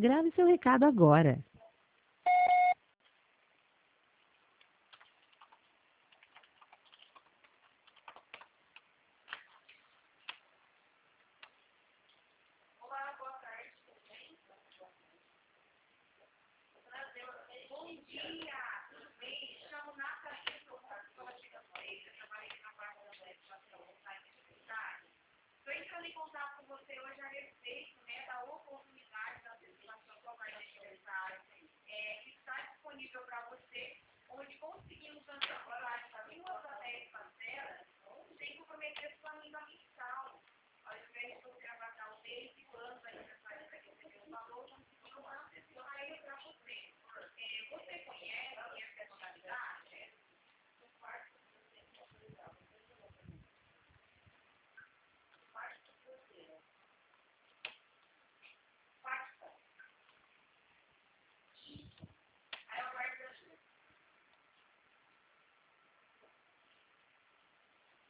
Grave seu recado agora. Olá, boa tarde, tudo bem? Bom dia, tudo bem? Me chamo Nathalie, sou professora de inglês, eu trabalhei na parte da legislação no site de cidade. Estou entrando em contato com você hoje a respeito da oportunidade da legislação com a parte aniversário, que está disponível para você, onde conseguimos cancelar essa 2 a 10 parcelas sem comprometer sua renda mensal. Ao invés de você abaixar o mês e quando a aniversário vai receber o valor, conseguimos antecipar ele para você. Você conhece essa modalidade?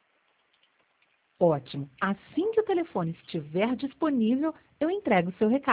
Ótimo. Assim que o telefone estiver disponível, eu entrego o seu recado.